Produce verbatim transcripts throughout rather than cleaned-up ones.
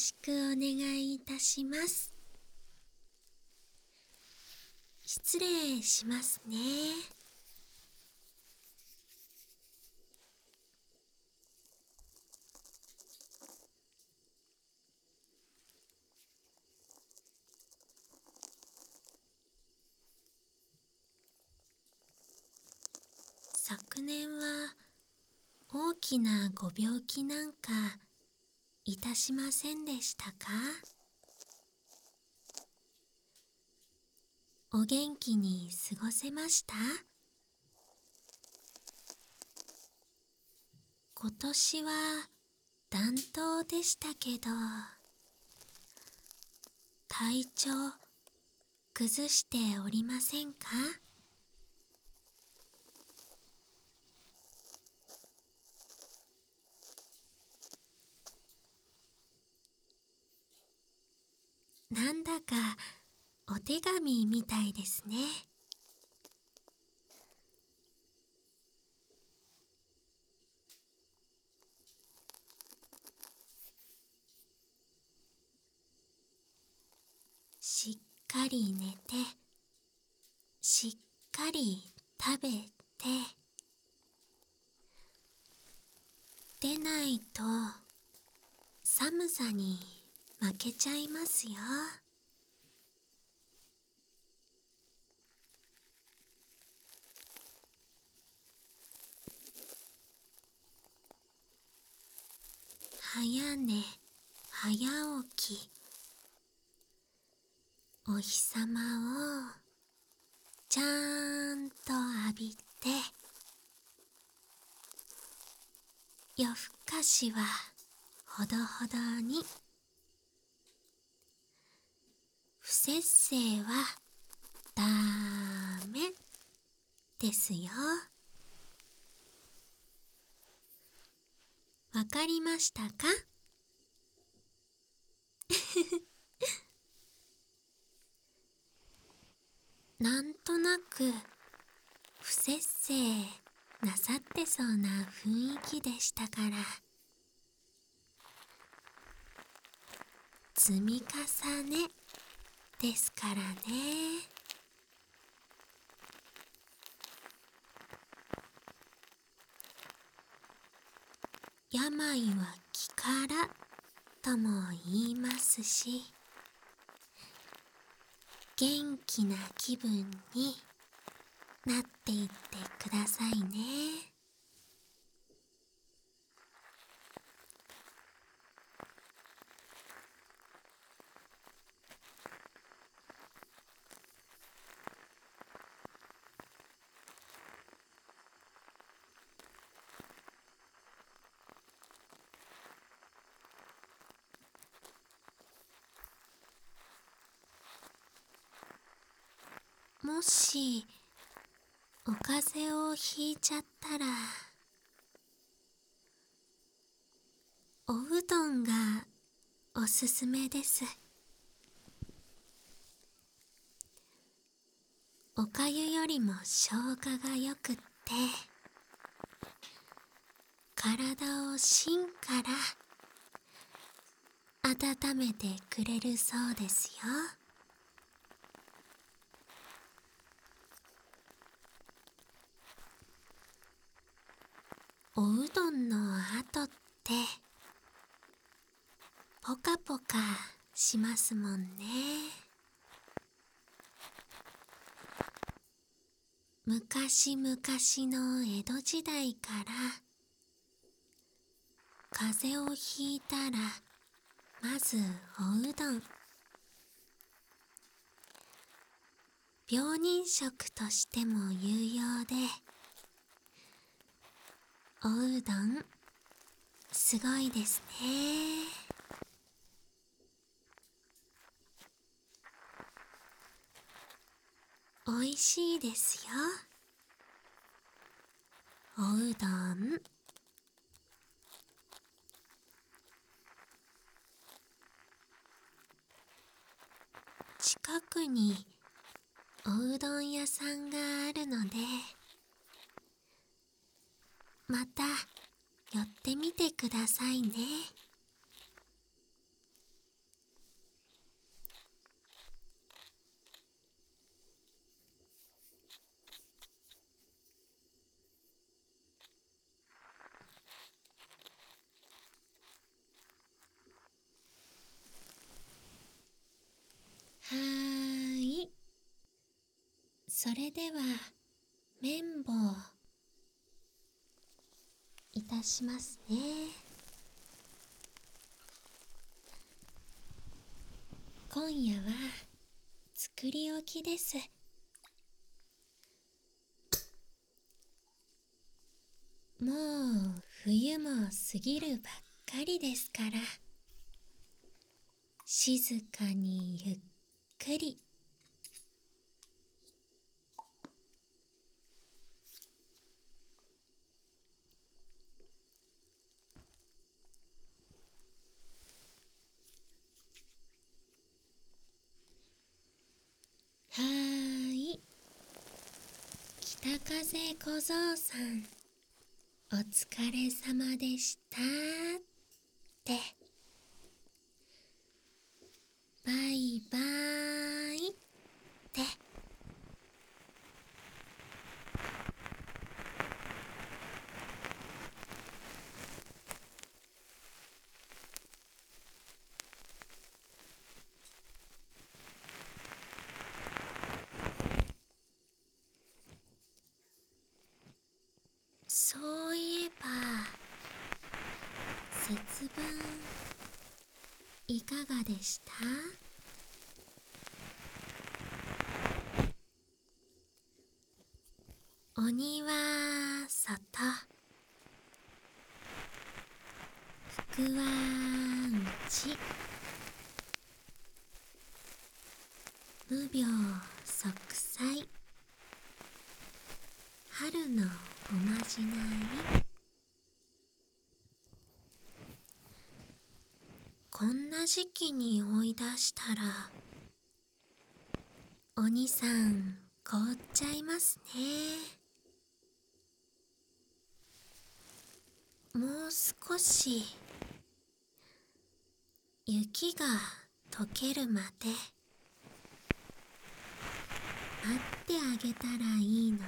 しくお願いいたします。失礼しますね。昨年は大きなご病気なんかいたしませんでしたか？お元気に過ごせました？今年は暖冬でしたけど、体調崩しておりませんか？なんだかお手紙みたいですね。しっかり寝て、しっかり食べて、でないと寒さに負けちゃいますよ。早寝早起き、お日様をちゃんと浴びて、夜更かしはほどほどに、不摂生はダメですよ。わかりましたか？なんとなく不摂生なさってそうな雰囲気でしたから、積み重ねですからね。病は気からとも言いますし、元気な気分になっていってくださいね。もしお風邪をひいちゃったら、おうどんがおすすめです。おかゆよりも消化がよくって、体を芯から温めてくれるそうですよ。おうどんの後ってポカポカしますもんね。昔々の江戸時代から風邪をひいたらまずおうどん、病人食としても有用で、おうどんすごいですね。おいしいですよ、おうどん。近くにおうどん屋さんがあるので、また寄ってみてくださいね。 それでは綿棒いたしますね。今夜は作り置きです。もう冬も過ぎるばっかりですから、静かにゆっくり。はーい、北風小僧さん、お疲れ様でしたって。バイバーイって。そういえば、節分いかがでした？鬼は外、福は内。無病息災、春のおまじない。こんな時期に追い出したら、鬼さん凍っちゃいますね。もう少し雪が溶けるまで待ってあげたらいいのにね。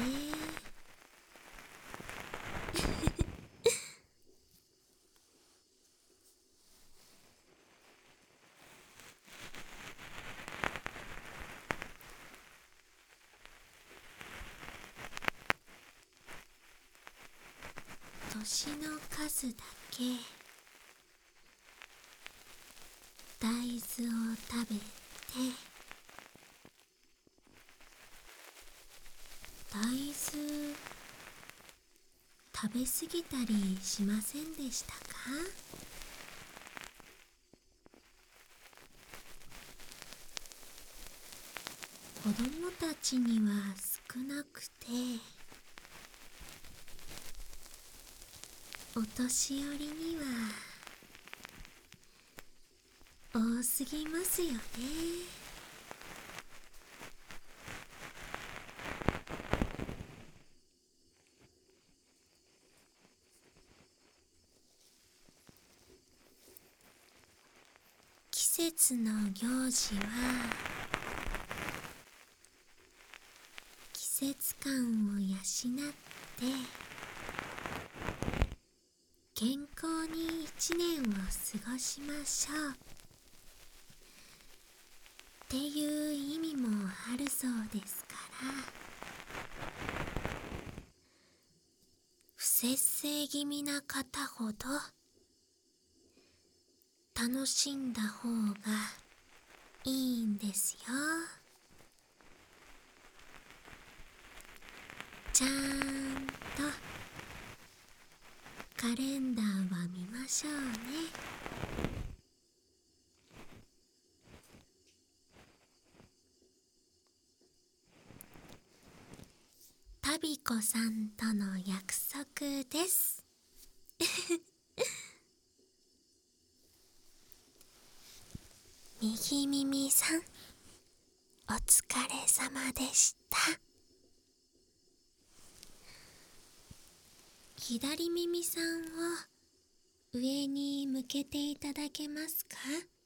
年の数だけ大豆を食べて、大豆食べ過ぎたりしませんでしたか？子供たちには少なくて、お年寄りには多すぎますよね。季節の行事は季節感を養って健康に一年を過ごしましょうっていう意味もあるそうですから、不節制気味な方ほど楽しんだ方がいいんですよ。ちゃんとカレンダーは見ましょうね。タビコさんとの約束です。右耳さん、お疲れ様でした。左耳さんを上に向けていただけますか？